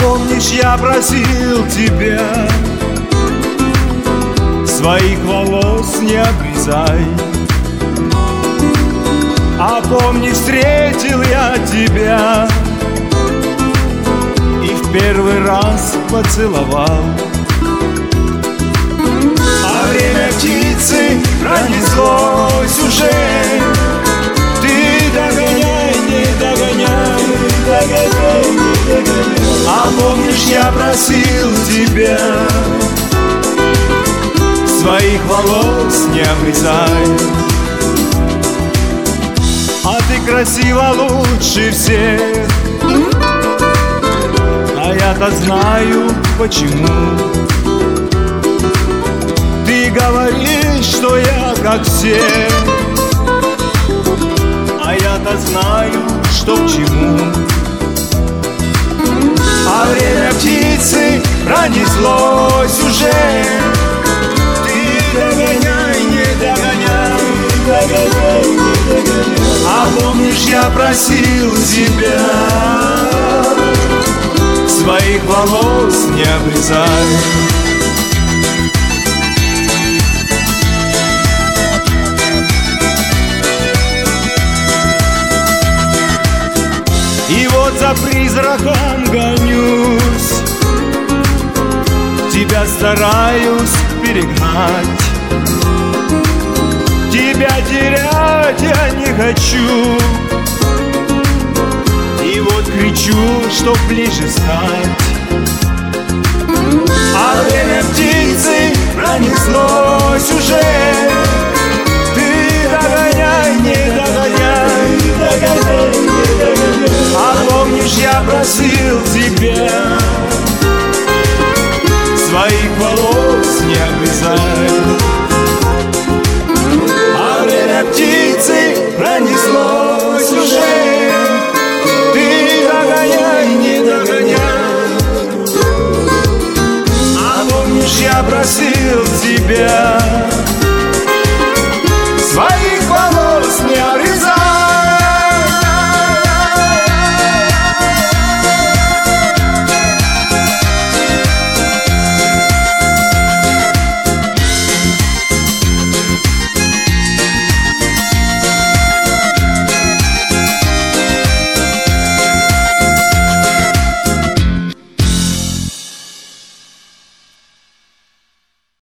помнишь, я просил тебя своих волос не обрезай. А помнишь, встретил я тебя и в первый раз поцеловал. А время птицы пронеслось уже. Ты догоняй, не догоняй, догоняй, не догоняй. А помнишь, я просил тебя своих волос не обрезай. А ты красива лучше всех, а я-то знаю почему. Ты говоришь, что я как все, а я-то знаю, что к чему. А время птицы пронеслось уже. Ты догоняй, не догоняй, догоняй, не догоняй. А помнишь, я просил тебя своих волос не обрезай. И вот за призраком гонюсь, тебя стараюсь перегнать. Тебя терять я не хочу, и вот кричу, чтоб ближе стать. А время птицы пронеслось уже. Ты догоняй, не догоняй, догоняй, не догоняй. А помнишь, я просил